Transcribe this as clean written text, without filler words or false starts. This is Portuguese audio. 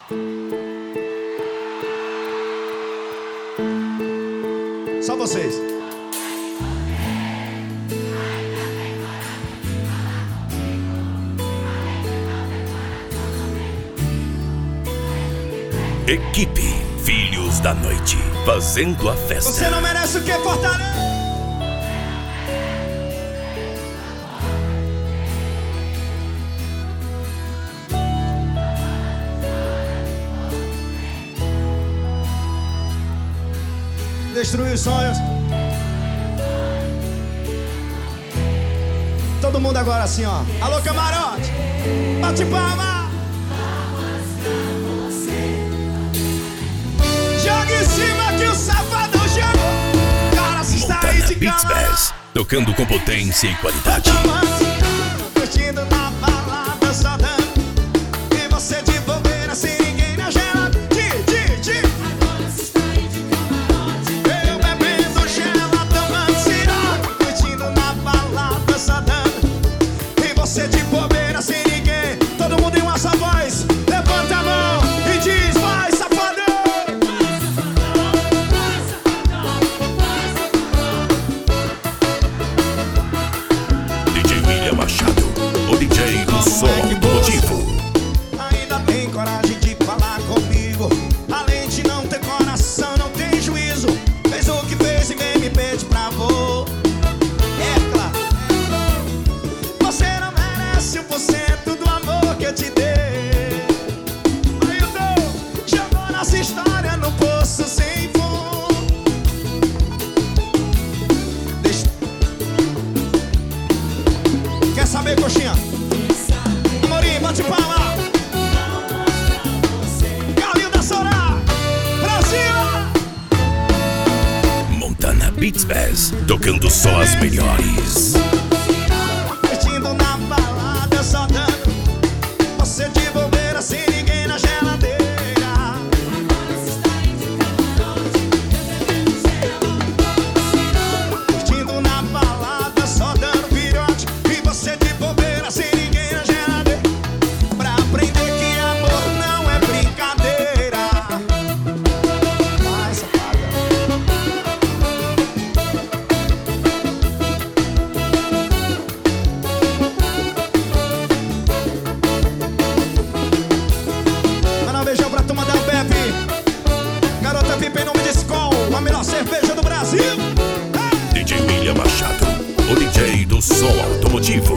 Só vocês. Equipe Filhos da Noite, fazendo a festa. Você não merece o que, Fortaleza? Destruir os sonhos. Todo mundo agora assim, ó. Alô, camarote, bate palma. Joga em cima que o safadão chegou. Cara, se está aí de Beats Bass, tocando com potência e qualidade. Curtindo na balada, só dando. E você de bobeira, sem ninguém na gelada. Agora se está aí de camarote. Eu bebendo gela, tomando ciroque. Curtindo na balada, só dando. E você de bobeira, sem ninguém. Todo mundo em uma só voz. Levanta a mão e diz: vai, safadão. DJ William Machado, o DJ do som automotivo. Ainda tem coragem de falar comigo. Além de não ter coração, não tem juízo. Fez o que fez e vem me pede pra vô. É claro. Você não merece 1% do amor que eu te dei. Aí eu tô, jogou nossa história no poço sem fundo. Deixa. Quer saber, coxinha? Amorim, bate palma. Galinho da Sorá, Brasil. Montana Beats Bass, tocando só as melhores. Curtindo na balada, só dando. Você de bobeira, sem ninguém na geladeira. Agora se está aí de camarote. Curtindo na balada, só dando virote. E você de bobeira, sem ninguém na geladeira. Pra aprender que amor não é brincadeira. Vai, safada. Manda um beijão pra turma da Pepe. Garota VIP em nome de Skol, a melhor cerveja do Brasil. DJ William Machado, o DJ do som automotivo.